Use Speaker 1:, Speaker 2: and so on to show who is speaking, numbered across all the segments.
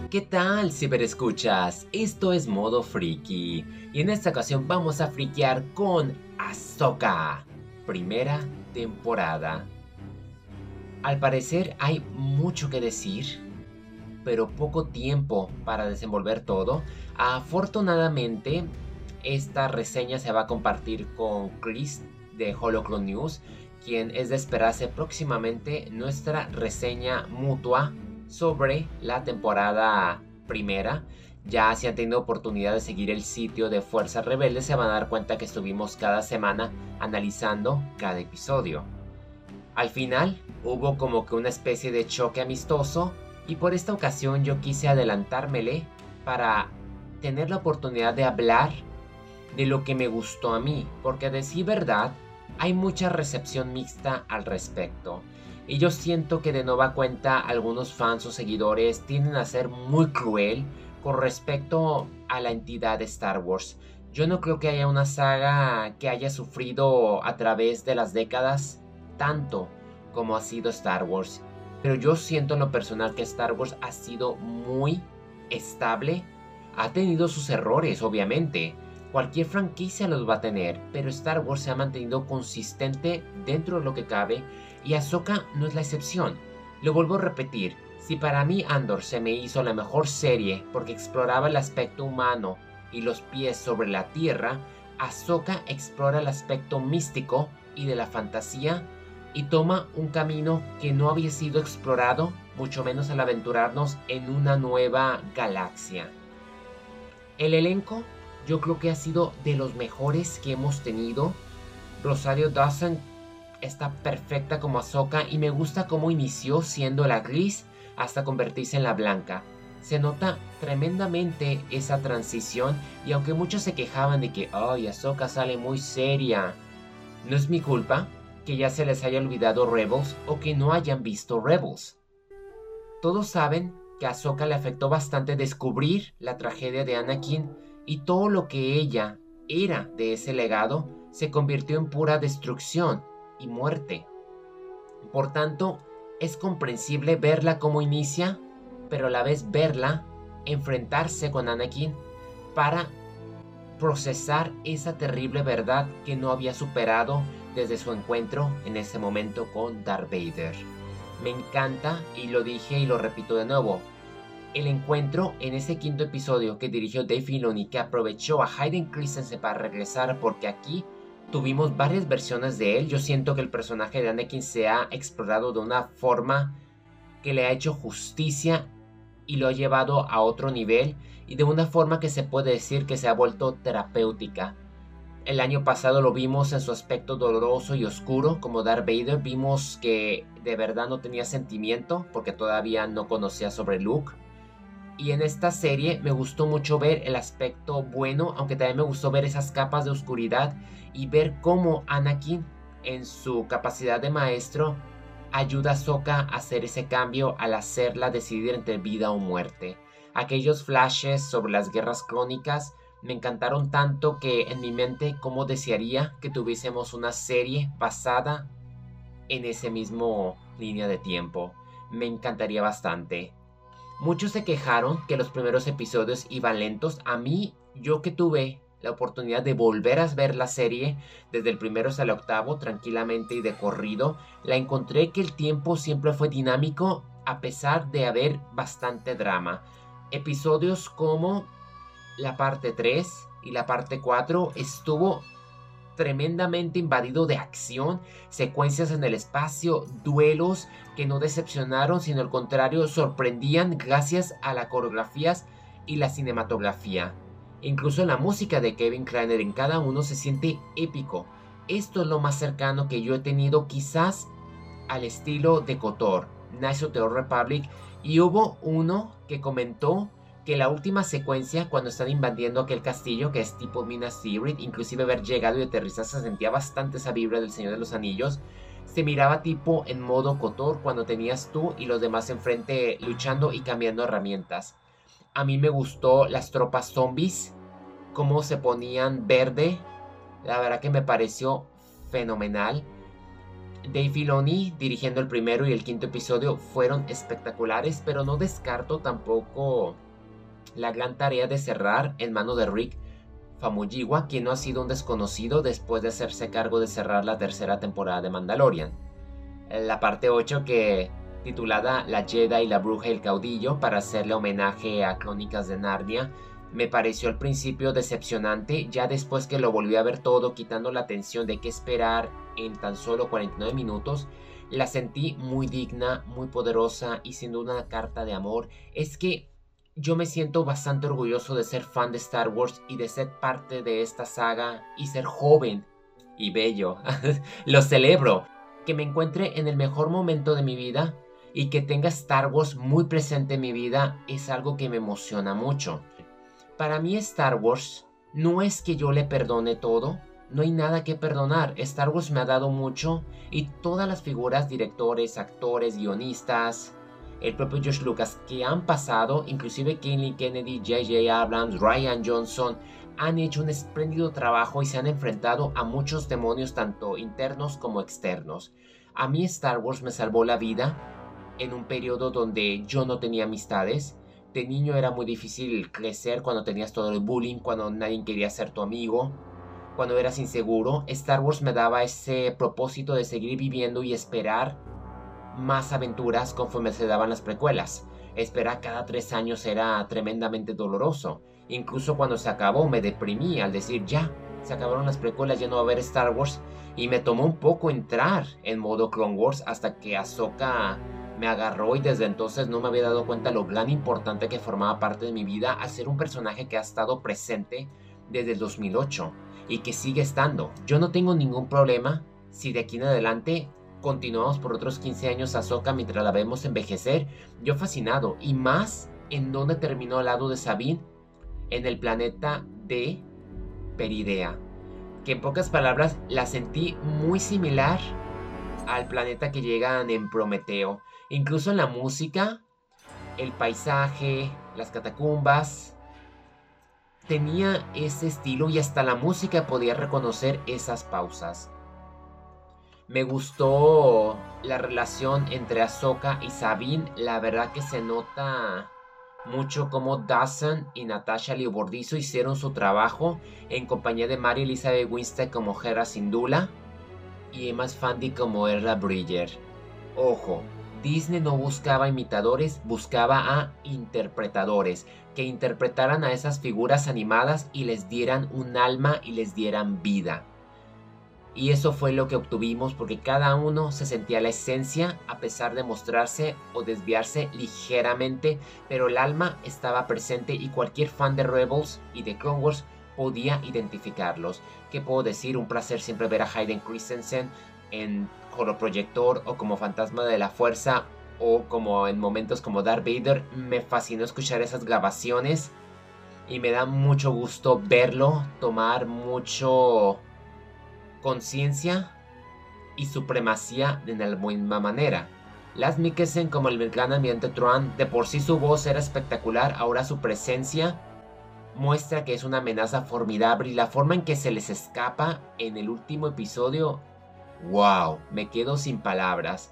Speaker 1: ¿Qué tal, ciberescuchas? Esto es Modo Friki y en esta ocasión vamos a friquear con Ahsoka, primera temporada. Al parecer hay mucho que decir, pero poco tiempo para desenvolver todo. Afortunadamente, esta reseña se va a compartir con Chris de Holocron News, quien es de esperarse próximamente nuestra reseña mutua sobre la temporada primera. Ya si han tenido oportunidad de seguir el sitio de Fuerzas Rebeldes se van a dar cuenta que estuvimos cada semana analizando cada episodio. Al final hubo como que una especie de choque amistoso y por esta ocasión yo quise adelantármele para tener la oportunidad de hablar de lo que me gustó a mí, porque a decir verdad hay mucha recepción mixta al respecto. Y yo siento que de nueva cuenta algunos fans o seguidores tienden a ser muy cruel con respecto a la entidad de Star Wars. Yo no creo que haya una saga que haya sufrido a través de las décadas tanto como ha sido Star Wars. Pero yo siento en lo personal que Star Wars ha sido muy estable. Ha tenido sus errores, obviamente. Cualquier franquicia los va a tener, pero Star Wars se ha mantenido consistente dentro de lo que cabe y Ahsoka no es la excepción. Lo vuelvo a repetir, si para mí Andor se me hizo la mejor serie porque exploraba el aspecto humano y los pies sobre la tierra, Ahsoka explora el aspecto místico y de la fantasía y toma un camino que no había sido explorado, mucho menos al aventurarnos en una nueva galaxia. El elenco yo creo que ha sido de los mejores que hemos tenido. Rosario Dawson está perfecta como Ahsoka y me gusta cómo inició siendo la gris hasta convertirse en la blanca. Se nota tremendamente esa transición y aunque muchos se quejaban de que Ahsoka sale muy seria, no es mi culpa que ya se les haya olvidado Rebels o que no hayan visto Rebels. Todos saben que a Ahsoka le afectó bastante descubrir la tragedia de Anakin y todo lo que ella era de ese legado se convirtió en pura destrucción y muerte. Por tanto, es comprensible verla como inicia, pero a la vez verla enfrentarse con Anakin para procesar esa terrible verdad que no había superado desde su encuentro en ese momento con Darth Vader. Me encanta, y lo dije y lo repito de nuevo, el encuentro en ese quinto episodio que dirigió Dave Filoni, que aprovechó a Hayden Christensen para regresar, porque aquí tuvimos varias versiones de él. Yo siento que el personaje de Anakin se ha explorado de una forma que le ha hecho justicia y lo ha llevado a otro nivel y de una forma que se puede decir que se ha vuelto terapéutica. El año pasado lo vimos en su aspecto doloroso y oscuro como Darth Vader. Vimos que de verdad no tenía sentimiento porque todavía no conocía sobre Luke. Y en esta serie me gustó mucho ver el aspecto bueno, aunque también me gustó ver esas capas de oscuridad y ver cómo Anakin, en su capacidad de maestro, ayuda a Ahsoka a hacer ese cambio al hacerla decidir entre vida o muerte. Aquellos flashes sobre las guerras clónicas me encantaron tanto que en mi mente como desearía que tuviésemos una serie basada en ese mismo línea de tiempo. Me encantaría bastante. Muchos se quejaron que los primeros episodios iban lentos. A mí, yo que tuve la oportunidad de volver a ver la serie desde el primero hasta el octavo, tranquilamente y de corrido, la encontré que el tiempo siempre fue dinámico a pesar de haber bastante drama. Episodios como la parte 3 y la parte 4 estuvo tremendamente invadido de acción, secuencias en el espacio, duelos que no decepcionaron, sino al contrario, sorprendían gracias a las coreografías y la cinematografía. Incluso la música de Kevin Kiner en cada uno se siente épico. Esto es lo más cercano que yo he tenido quizás al estilo de KOTOR, Knights of the Old Republic, y hubo uno que comentó que la última secuencia cuando están invadiendo aquel castillo que es tipo Minas Tirith, inclusive haber llegado y aterrizar se sentía bastante esa vibra del Señor de los Anillos, se miraba tipo en modo KOTOR cuando tenías tú y los demás enfrente luchando y cambiando herramientas. A mí me gustó las tropas zombies, cómo se ponían verde, la verdad que me pareció fenomenal. Dave Filoni dirigiendo el primero y el quinto episodio fueron espectaculares, pero no descarto tampoco la gran tarea de cerrar en mano de Rick Famuyiwa, quien no ha sido un desconocido después de hacerse cargo de cerrar la tercera temporada de Mandalorian. La parte 8 que titulada La Jedi, la Bruja y el Caudillo, para hacerle homenaje a Crónicas de Narnia, me pareció al principio decepcionante. Ya después que lo volví a ver todo, quitando la tensión de qué esperar en tan solo 49 minutos, la sentí muy digna, muy poderosa y siendo una carta de amor. Es que yo me siento bastante orgulloso de ser fan de Star Wars y de ser parte de esta saga y ser joven y bello. Lo celebro. Que me encuentre en el mejor momento de mi vida y que tenga Star Wars muy presente en mi vida es algo que me emociona mucho. Para mí Star Wars no es que yo le perdone todo, no hay nada que perdonar. Star Wars me ha dado mucho y todas las figuras, directores, actores, guionistas, el propio George Lucas que han pasado, inclusive Kathleen Kennedy, J.J. Abrams, Rian Johnson, han hecho un espléndido trabajo y se han enfrentado a muchos demonios tanto internos como externos. A mí Star Wars me salvó la vida en un periodo donde yo no tenía amistades. De niño era muy difícil crecer cuando tenías todo el bullying, cuando nadie quería ser tu amigo, cuando eras inseguro. Star Wars me daba ese propósito de seguir viviendo y esperar más aventuras conforme se daban las precuelas. Esperar cada 3 años era tremendamente doloroso. Incluso cuando se acabó me deprimí al decir ya, se acabaron las precuelas, ya no va a haber Star Wars. Y me tomó un poco entrar en modo Clone Wars hasta que Ahsoka me agarró y desde entonces no me había dado cuenta lo gran importante que formaba parte de mi vida al ser un personaje que ha estado presente desde el 2008 y que sigue estando. Yo no tengo ningún problema si de aquí en adelante continuamos por otros 15 años Ahsoka mientras la vemos envejecer. Yo fascinado, y más en donde terminó al lado de Sabine, en el planeta de Peridea, que en pocas palabras la sentí muy similar al planeta que llegan en Prometeo. Incluso en la música, el paisaje, las catacumbas, tenía ese estilo y hasta la música podía reconocer esas pausas. Me gustó la relación entre Ahsoka y Sabine. La verdad que se nota mucho cómo Dawson y Natasha Liu hicieron su trabajo en compañía de Mary Elizabeth Winstead como Hera Syndulla y Emma Fandy como Erla Bridger. Ojo, Disney no buscaba imitadores, buscaba a interpretadores que interpretaran a esas figuras animadas y les dieran un alma y les dieran vida. Y eso fue lo que obtuvimos porque cada uno se sentía la esencia a pesar de mostrarse o desviarse ligeramente, pero el alma estaba presente y cualquier fan de Rebels y de Clone Wars podía identificarlos. ¿Qué puedo decir? Un placer siempre ver a Hayden Christensen en holoproyector o como fantasma de la fuerza o como en momentos como Darth Vader. Me fascinó escuchar esas grabaciones y me da mucho gusto verlo tomar mucho conciencia y supremacía de la misma manera. Lars Mikkelsen como el gran ambiente Thrawn, de por sí su voz era espectacular, ahora su presencia muestra que es una amenaza formidable y la forma en que se les escapa en el último episodio, wow, me quedo sin palabras.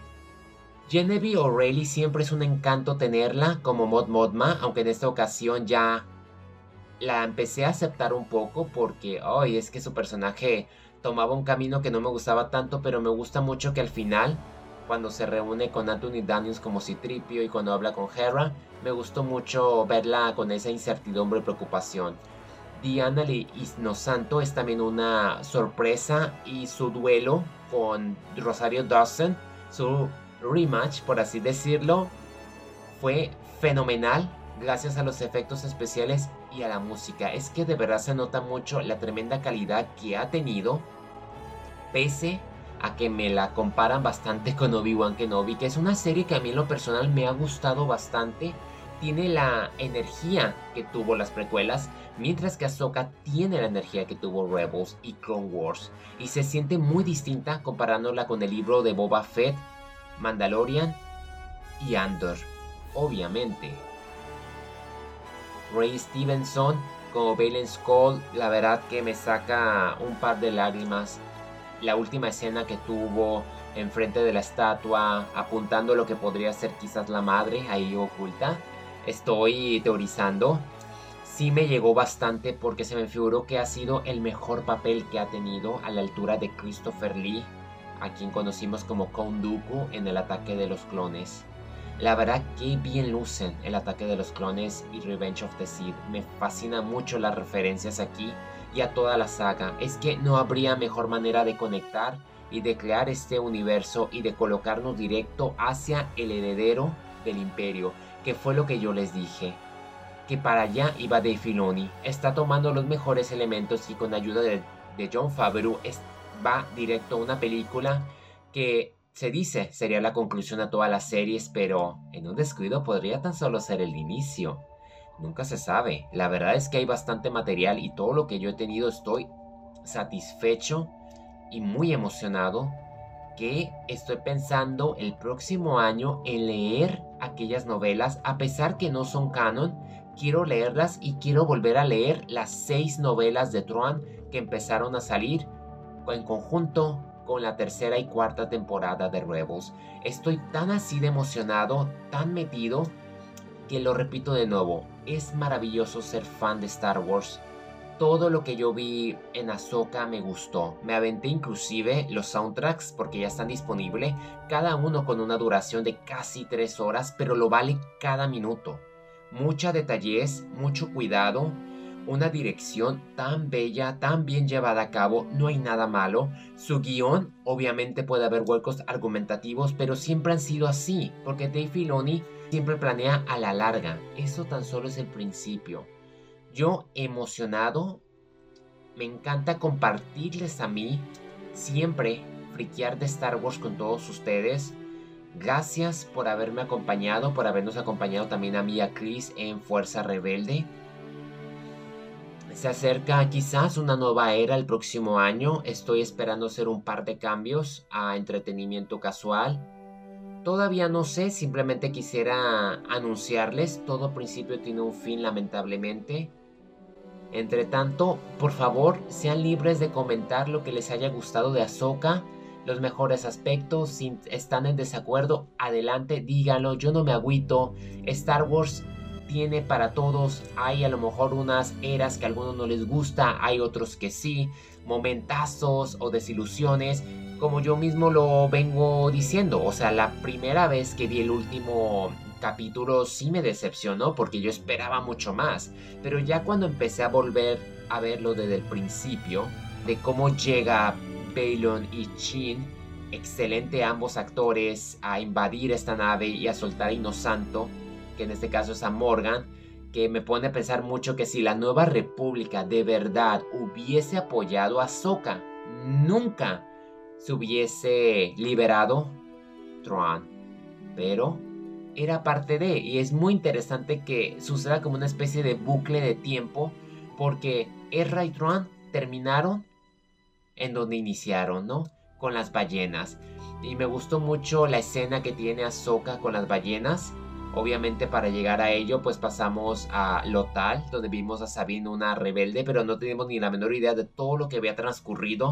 Speaker 1: Genevieve O'Reilly siempre es un encanto tenerla como Mod Mothma, aunque en esta ocasión ya la empecé a aceptar un poco porque, es que su personaje tomaba un camino que no me gustaba tanto, pero me gusta mucho que al final, cuando se reúne con Anthony Daniels como C-3PO y cuando habla con Hera, me gustó mucho verla con esa incertidumbre y preocupación. Diana Inosanto es también una sorpresa y su duelo con Rosario Dawson, su rematch, por así decirlo, fue fenomenal gracias a los efectos especiales y a la música. Es que de verdad se nota mucho la tremenda calidad que ha tenido, pese a que me la comparan bastante con Obi-Wan Kenobi, que es una serie que a mí en lo personal me ha gustado bastante. Tiene la energía que tuvo las precuelas, mientras que Ahsoka tiene la energía que tuvo Rebels y Clone Wars, y se siente muy distinta comparándola con el libro de Boba Fett, Mandalorian y Andor, obviamente. Ray Stevenson como Baylan Skoll, la verdad que me saca un par de lágrimas. La última escena que tuvo enfrente de la estatua, apuntando lo que podría ser quizás la madre ahí oculta. Estoy teorizando. Sí me llegó bastante porque se me figuró que ha sido el mejor papel que ha tenido, a la altura de Christopher Lee, a quien conocimos como Count Dooku en El ataque de los clones. La verdad que bien lucen El ataque de los clones y Revenge of the Sith. Me fascina mucho las referencias aquí y a toda la saga. Es que no habría mejor manera de conectar y de crear este universo y de colocarnos directo hacia el heredero del imperio, que fue lo que yo les dije, que para allá iba Dave Filoni. Está tomando los mejores elementos y con ayuda de Jon Favreau va directo a una película que se dice sería la conclusión a todas las series, pero en un descuido podría tan solo ser el inicio. Nunca se sabe. La verdad es que hay bastante material y todo lo que yo he tenido estoy satisfecho y muy emocionado, que estoy pensando el próximo año en leer aquellas novelas, a pesar que no son canon. Quiero leerlas y quiero volver a leer las 6 novelas de Thrawn que empezaron a salir en conjunto con la tercera y cuarta temporada de Rebels. Estoy tan así de emocionado, tan metido, que lo repito de nuevo, es maravilloso ser fan de Star Wars. Todo lo que yo vi en Ahsoka me gustó. Me aventé inclusive los soundtracks porque ya están disponibles, cada uno con una duración de casi 3 horas, pero lo vale cada minuto. Mucha detallez, mucho cuidado, una dirección tan bella, tan bien llevada a cabo, no hay nada malo. Su guión, obviamente puede haber huecos argumentativos, pero siempre han sido así, porque Dave Filoni siempre planea a la larga. Eso tan solo es el principio. Yo emocionado, me encanta compartirles a mí siempre friquear de Star Wars con todos ustedes. Gracias por haberme acompañado, por habernos acompañado también a mí y a Chris en Fuerza Rebelde. Se acerca quizás una nueva era el próximo año. Estoy esperando hacer un par de cambios a entretenimiento casual. Todavía no sé, simplemente quisiera anunciarles, todo principio tiene un fin, lamentablemente. Entre tanto, por favor, sean libres de comentar lo que les haya gustado de Ahsoka, los mejores aspectos. Si están en desacuerdo, adelante, díganlo, yo no me agüito. Star Wars tiene para todos. Hay a lo mejor unas eras que a algunos no les gusta, hay otros que sí, momentazos o desilusiones, como yo mismo lo vengo diciendo. O sea, la primera vez que vi el último capítulo sí me decepcionó porque yo esperaba mucho más, pero ya cuando empecé a volver a verlo desde el principio, de cómo llega Baylan y Shin, excelente ambos actores, a invadir esta nave y a soltar a Inosanto, que en este caso es a Morgan, que me pone a pensar mucho que si la Nueva República de verdad hubiese apoyado a Ahsoka, nunca se hubiese liberado Thrawn, pero era parte de, y es muy interesante que suceda como una especie de bucle de tiempo, porque Ezra y Thrawn terminaron en donde iniciaron, ¿no? Con las ballenas. Y me gustó mucho la escena que tiene Ahsoka con las ballenas. Obviamente para llegar a ello pues pasamos a Lothal, donde vimos a Sabine, una rebelde, pero no tenemos ni la menor idea de todo lo que había transcurrido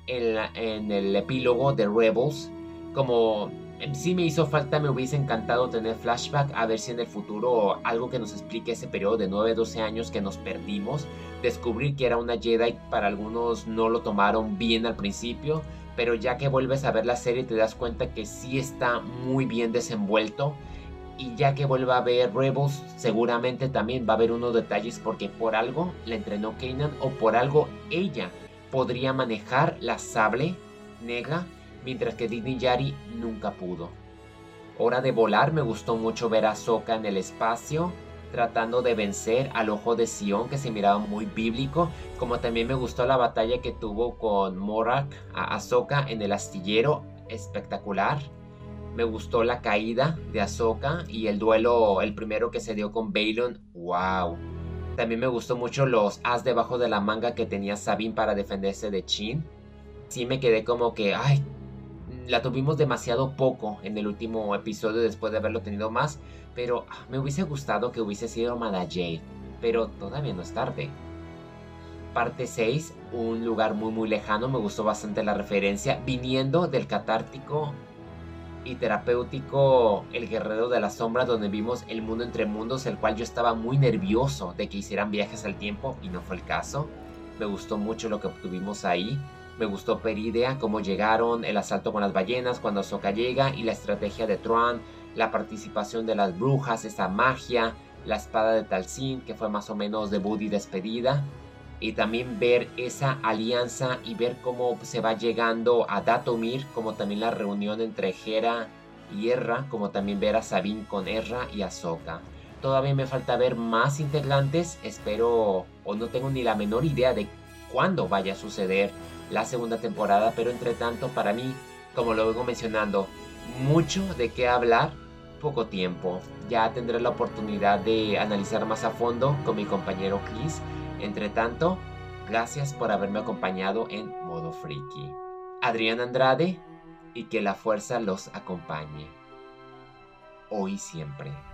Speaker 1: en el epílogo de Rebels. Como sí me hizo falta, me hubiese encantado tener flashback, a ver si en el futuro algo que nos explique ese periodo de 9-12 años que nos perdimos. Descubrir que era una Jedi, para algunos no lo tomaron bien al principio, pero ya que vuelves a ver la serie te das cuenta que sí está muy bien desenvuelto. Y ya que vuelva a ver Rebels, seguramente también va a haber unos detalles, porque por algo la entrenó Kanan, o por algo ella podría manejar la sable negra, mientras que Din Djarin nunca pudo. Hora de volar, me gustó mucho ver a Ahsoka en el espacio, tratando de vencer al Ojo de Sion, que se miraba muy bíblico, como también me gustó la batalla que tuvo con Morak a Ahsoka en el astillero, espectacular. Me gustó la caída de Ahsoka y el duelo, el primero que se dio con Baylan, wow. También me gustó mucho los as debajo de la manga que tenía Sabine para defenderse de Shin. Sí me quedé como que, ay, la tuvimos demasiado poco en el último episodio después de haberlo tenido más, pero me hubiese gustado que hubiese sido Mara Jade, pero todavía no es tarde. parte 6, un lugar muy lejano. Me gustó bastante la referencia, viniendo del catártico y terapéutico El Guerrero de la Sombra, donde vimos El Mundo Entre Mundos, el cual yo estaba muy nervioso de que hicieran viajes al tiempo y no fue el caso. Me gustó mucho lo que obtuvimos ahí. Me gustó Peridea, cómo llegaron, el asalto con las ballenas cuando Ahsoka llega y la estrategia de Thrawn, la participación de las brujas, esa magia, la espada de Talzin, que fue más o menos debut y despedida. Y también ver esa alianza y ver cómo se va llegando a Dathomir, como también la reunión entre Hera y Erra, como también ver a Sabine con Erra y Ahsoka. Todavía me falta ver más integrantes, espero o no tengo ni la menor idea de cuándo vaya a suceder la segunda temporada, pero entre tanto para mí, como lo vengo mencionando, mucho de qué hablar, poco tiempo. Ya tendré la oportunidad de analizar más a fondo con mi compañero Chris. Entre tanto, gracias por haberme acompañado en Modo Friki. Adrián Andrade, y que la fuerza los acompañe, hoy y siempre.